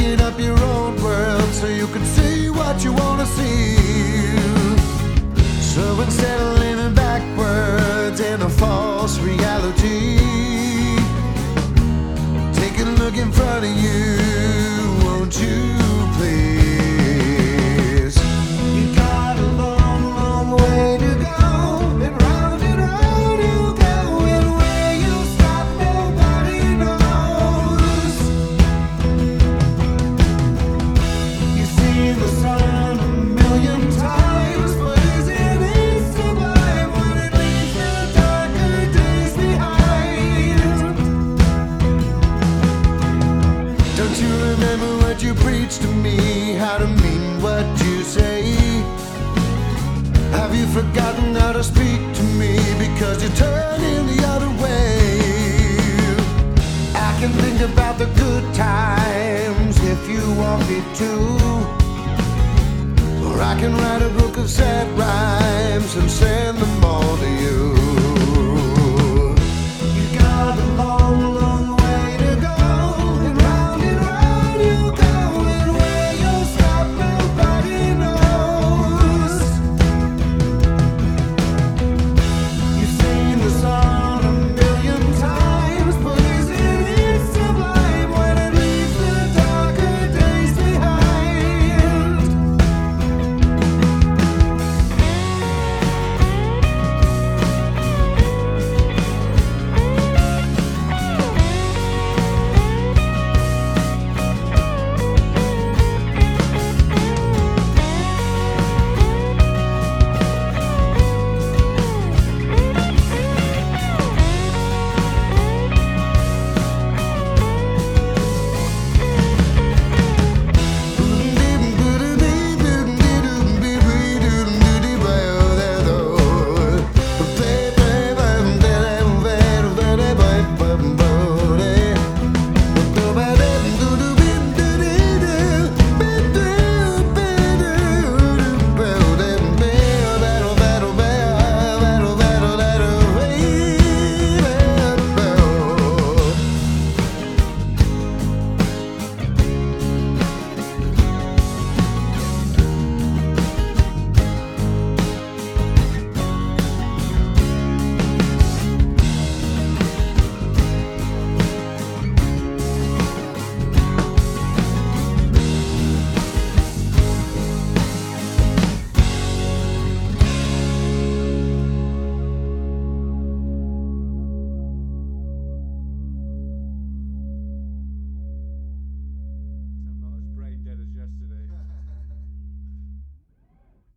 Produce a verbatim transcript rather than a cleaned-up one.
making up your own world so you can see what you wanna see. So instead of living backwards in a false reality, take a look in front of you, won't you please? You got a long, long way to go, and round and round you go, and where you stop nobody knows. You've seen the sun a million times, but is it easy to survive when it leaves the darker days behind? Don't you remember what you preached to me, how to mean what you say? Have you forgotten how to speak to me because you're turning the other way? I can think about the good times if you want me to, or I can write a book of sad rhymes and send them all to you.